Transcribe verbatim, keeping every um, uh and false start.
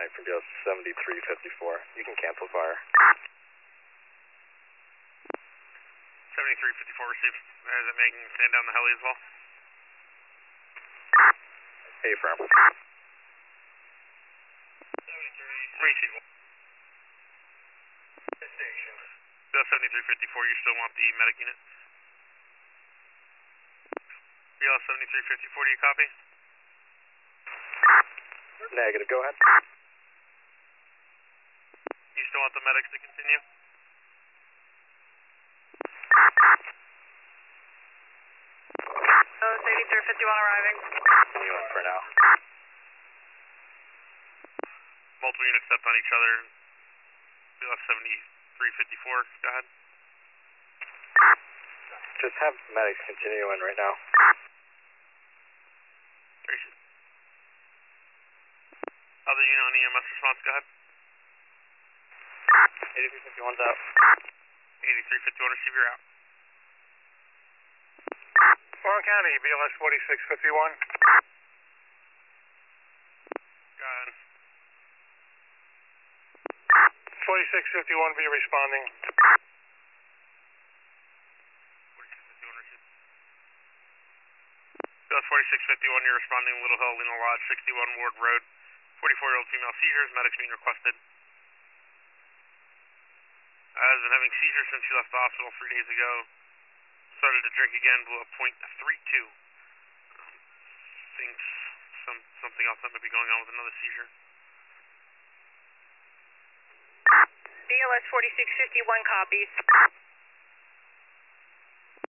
nine from B L seventy-three fifty-four. You can cancel fire. seventy-three fifty-four received. Is it making stand down the heli as well? A firm. seventy-three. Receive. Station. B L seventy-three fifty-four, you still want the medic unit? B L seventy-three fifty-four, do you copy? Negative, go ahead. You still want the medics to continue? Oh, eighty-three fifty-one arriving. Continuing for now. Multiple units stepped on each other. B L seventy-three fifty-four, go ahead. Just have medics continuing right now. Station. Other unit on E M S response, go ahead. eighty-three fifty-one's out. eighty-three fifty-one, receive, you're out. Warren County, B L S forty-six fifty-one. Go ahead. forty-six fifty-one, be responding. forty-six fifty-one, receive. B L S forty-six fifty-one, you're responding Little Hill, Lena Lodge, sixty-one Ward Road. forty-four-year-old female seizures, medics being requested. Uh, has been having seizures since she left the hospital three days ago. Started to drink again, blew a point three two. Um, thinks some something else that might be going on with another seizure. B L S forty-six fifty-one copies.